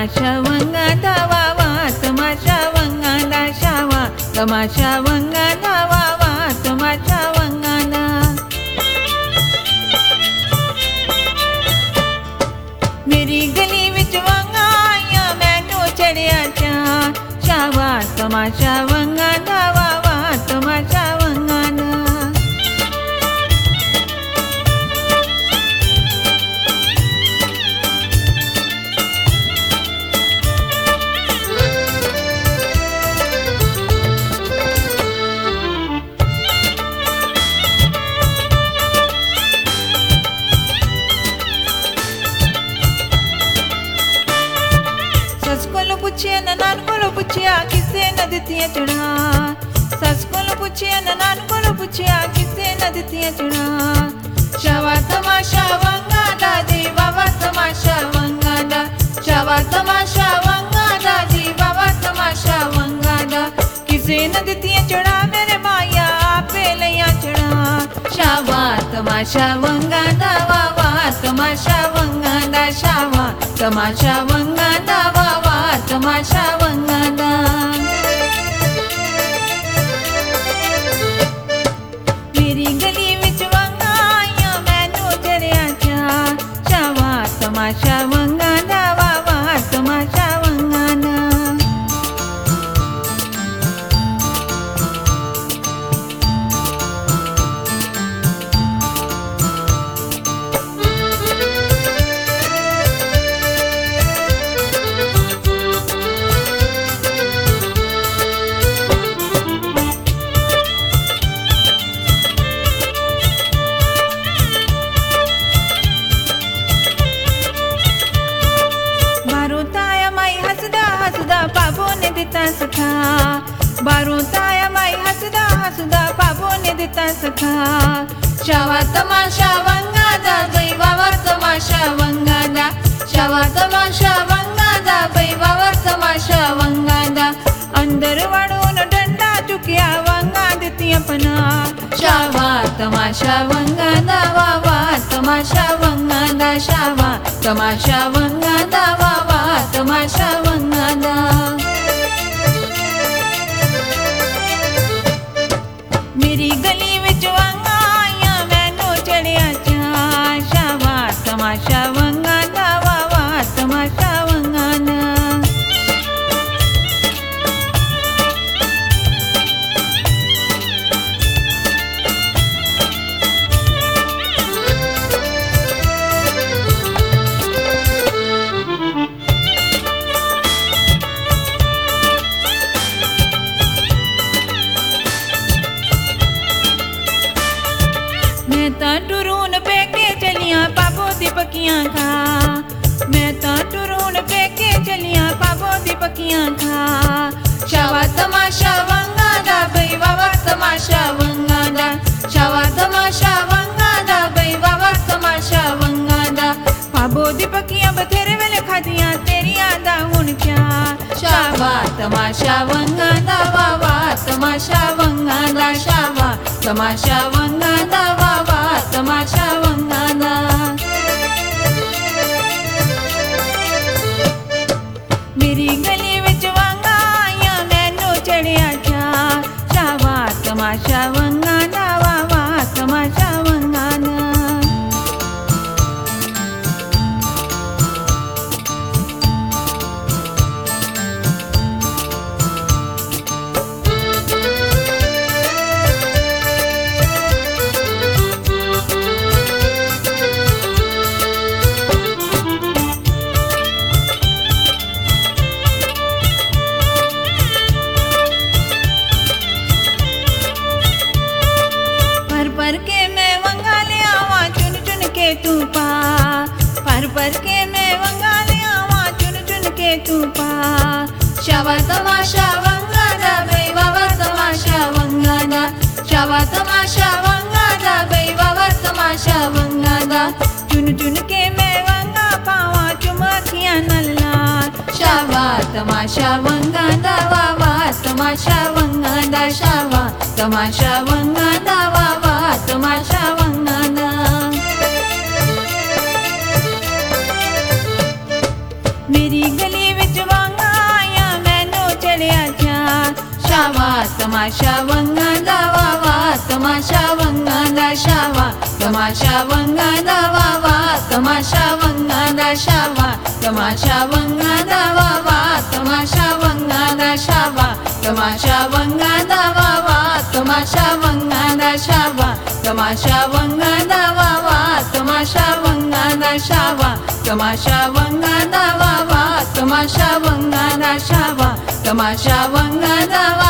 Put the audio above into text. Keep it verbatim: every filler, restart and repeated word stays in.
तमाशा वंगा धावा वा तमाशा वंगा दाशावा तमाशा वंगा धावा वा तमाशा वंगा दा मेरी गली विच वंगा आया मैनू चढ़िया चा शावा तमाशा वंगा धावा वा तमाशा वंगा दा सस कोलों पुछया ननान कोलों पुछया किसे न दित्तियां चढ़ा सस कोलों पुछया ननान कोलों पुछया किसे न दित्तियां चढ़ा शावा तमाशा वंगा दा जी बाबा तमाशा वंगा दा शावा तमाशा वंगा दा जी बाबा तमाशा वंगा दा किसे न दित्तियां चढ़ा मेरे माया आपे लिया चढ़ा शावा तमाशा वंगा दा वा वा तमाशा वंगा दा शावा तमाशा वंगा दा वा वा तमाशा वंगा दा मेरी गली विच वंगा आया मैनू चढ़िया चा शावा तमाशा वंगा दा वा वा तमाशा वंगा दा बाबू ने दिता सखा बारू ताया माई हसदा हसदा बाबू ने दिता सखा शावा तमाशा वंगा दा जय बाबा तमाशा वंगा दा शावा तमाशा वंगा दा भाई बाबा तमाशा वंगा दा अंदर वाड़ों डंडा चुकिया वंगा दितियां पना शावा तमाशा वंगा दा वा वा तमाशा वंगा दा शावा तमाशा वंगा दा वा वा तमाशा वंगा दा मेरी गली विच वंगा आया मैनू चढ़िया चा शावा तमाशा वंगा दा वा वा तमाशा वंगा दा मैं ता टुरून पेके चलिया पापो दी पकियां खा मैं ता टुरून पेके चलिया पापो दी पकियां खा शावा तमाशा वंगा दा भाई बाबा तमाशा वंगा दा शावा तमाशा वंगा दा भाई बाबा तमाशा वंगा दा पापो दी पकियां बथेरे वेले खादियां तेरियां दा हुण क्या शावा तमाशा वंगा दा वा वा तमाशा वंगा दा शावा तमाशा वंगा दा वा वा तमाशा वंगा दा मेरी गली विच वंगा आया मैनू चढ़िया चा शावा तमाशा वंगा दा वा वा तमाशा वंगा दा पर के मैं वंगा ले आवा चुन चुन के तू पा पर पर के मैं वंगा ले आवा चुन चुन के तू पा शावा तमाशा वंगा दा भाई बाबा तमाशा वंगा दा शावा तमाशा वंगा दा भाई बाबा तमाशा वंगा दा चुन चुन के मैं वंगा पावा चुमकियां नल्ला शावा तमाशा वंगा दा वा वा तमाशा वंगा दा शावा तमाशा वंगा दा वा वा तमाशा वंगा दा मेरी गली शावा तमाशा वंगादा वावा तमाशा वंगादा शावा तमाशा वंगादा वावा तमाशा वंगादा शावा तमाशा वंगादा वावा तमाशा वंगादा शावा तमाशा वंगादा वावा तमाशा वंगादा शावा तमाशा वंगादा वावा तमाशा वंगादा शावा तमाशा वंगादा वावा तमाशा वंगादा शावा तमाशा वंगादा